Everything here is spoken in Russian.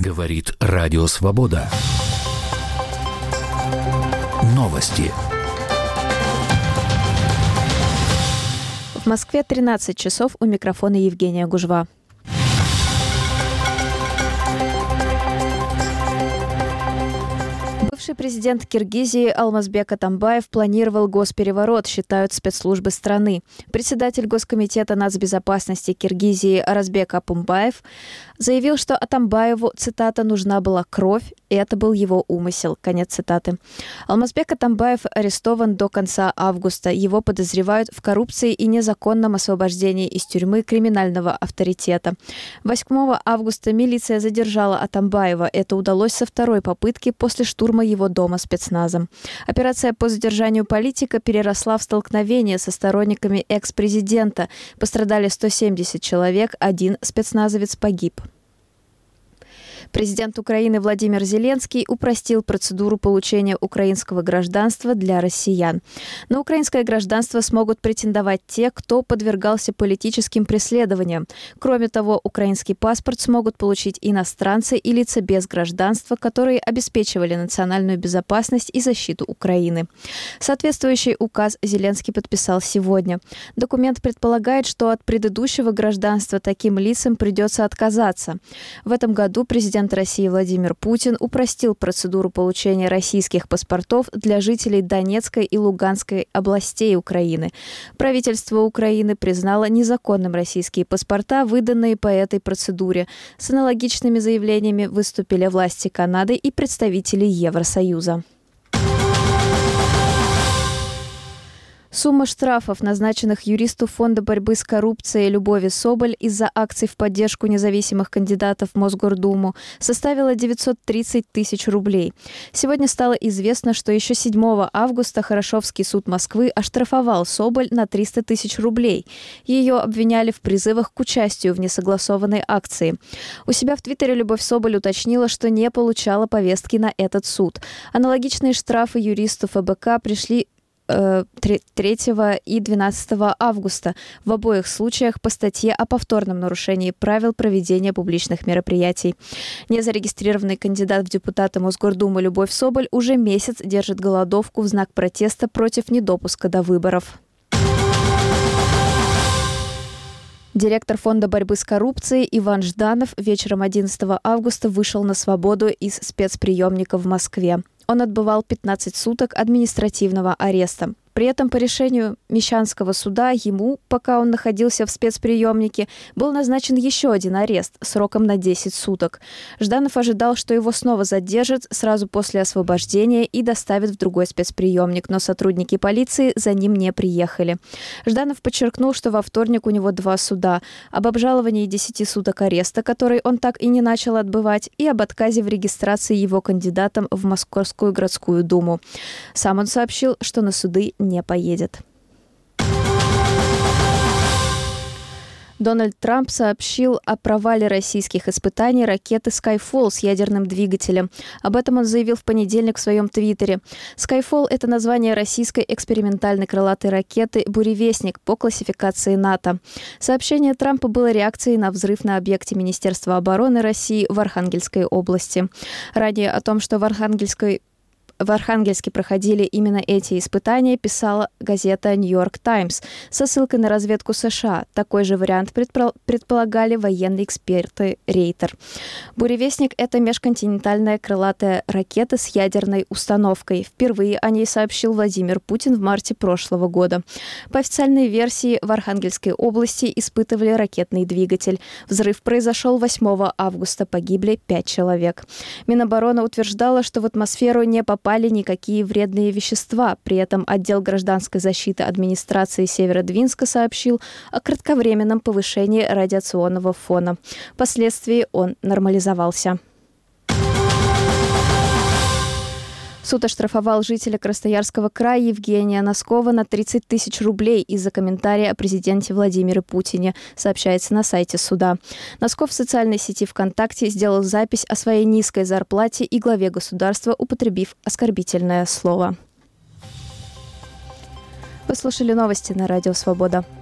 Говорит Радио Свобода. Новости. В Москве 13 часов, у микрофона Евгения Гужва. Бывший президент Киргизии Алмазбек Атамбаев планировал госпереворот, считают спецслужбы страны. Председатель Госкомитета нацбезопасности Киргизии Аразбек Апумбаев заявил, что Атамбаеву, цитата, «нужна была кровь», и это был его умысел. Конец цитаты. Алмазбек Атамбаев арестован до конца августа. Его подозревают в коррупции и незаконном освобождении из тюрьмы криминального авторитета. 8 августа милиция задержала Атамбаева. Это удалось со второй попытки после штурма его дома спецназом. Операция по задержанию политика переросла в столкновение со сторонниками экс-президента. Пострадали 170 человек, один спецназовец погиб. Президент Украины Владимир Зеленский упростил процедуру получения украинского гражданства для россиян. На украинское гражданство смогут претендовать те, кто подвергался политическим преследованиям. Кроме того, украинский паспорт смогут получить иностранцы и лица без гражданства, которые обеспечивали национальную безопасность и защиту Украины. Соответствующий указ Зеленский подписал сегодня. Документ предполагает, что от предыдущего гражданства таким лицам придется отказаться. В этом году президент России Владимир Путин упростил процедуру получения российских паспортов для жителей Донецкой и Луганской областей Украины. Правительство Украины признало незаконным российские паспорта, выданные по этой процедуре. С аналогичными заявлениями выступили власти Канады и представители Евросоюза. Сумма штрафов, назначенных юристу Фонда борьбы с коррупцией Любови Соболь из-за акций в поддержку независимых кандидатов в Мосгордуму, составила 930 тысяч рублей. Сегодня стало известно, что еще 7 августа Хорошевский суд Москвы оштрафовал Соболь на 300 тысяч рублей. Ее обвиняли в призывах к участию в несогласованной акции. У себя в Твиттере Любовь Соболь уточнила, что не получала повестки на этот суд. Аналогичные штрафы юристу ФБК пришли 3 и 12 августа. В обоих случаях по статье о повторном нарушении правил проведения публичных мероприятий. Незарегистрированный кандидат в депутаты Мосгордумы Любовь Соболь уже месяц держит голодовку в знак протеста против недопуска до выборов. Директор Фонда борьбы с коррупцией Иван Жданов вечером 11 августа вышел на свободу из спецприемника в Москве. Он отбывал 15 суток административного ареста. При этом по решению Мещанского суда ему, пока он находился в спецприемнике, был назначен еще один арест сроком на 10 суток. Жданов ожидал, что его снова задержат сразу после освобождения и доставят в другой спецприемник, но сотрудники полиции за ним не приехали. Жданов подчеркнул, что во вторник у него 2 суда: об обжаловании 10 суток ареста, который он так и не начал отбывать, и об отказе в регистрации его кандидатом в Московскую городскую думу. Сам он сообщил, что на суды не поедет. Дональд Трамп сообщил о провале российских испытаний ракеты Skyfall с ядерным двигателем. Об этом он заявил в понедельник в своем твиттере. Skyfall – это название российской экспериментальной крылатой ракеты «Буревестник» по классификации НАТО. Сообщение Трампа было реакцией на взрыв на объекте Министерства обороны России в Архангельской области. Ранее о том, что в Архангельске проходили именно эти испытания, писала газета «Нью-Йорк Таймс» со ссылкой на разведку США. Такой же вариант предполагали военные эксперты Рейтер. «Буревестник» — это межконтинентальная крылатая ракета с ядерной установкой. Впервые о ней сообщил Владимир Путин в марте прошлого года. По официальной версии, в Архангельской области испытывали ракетный двигатель. Взрыв произошел 8 августа, погибли 5 человек. Минобороны утверждала, что в атмосферу не попали никакие вредные вещества. При этом отдел гражданской защиты администрации Северодвинска сообщил о кратковременном повышении радиационного фона. Впоследствии он нормализовался. Суд оштрафовал жителя Красноярского края Евгения Носкова на 30 тысяч рублей из-за комментария о президенте Владимире Путине, сообщается на сайте суда. Носков в социальной сети ВКонтакте сделал запись о своей низкой зарплате и главе государства, употребив оскорбительное слово. Вы слушали новости на Радио Свобода.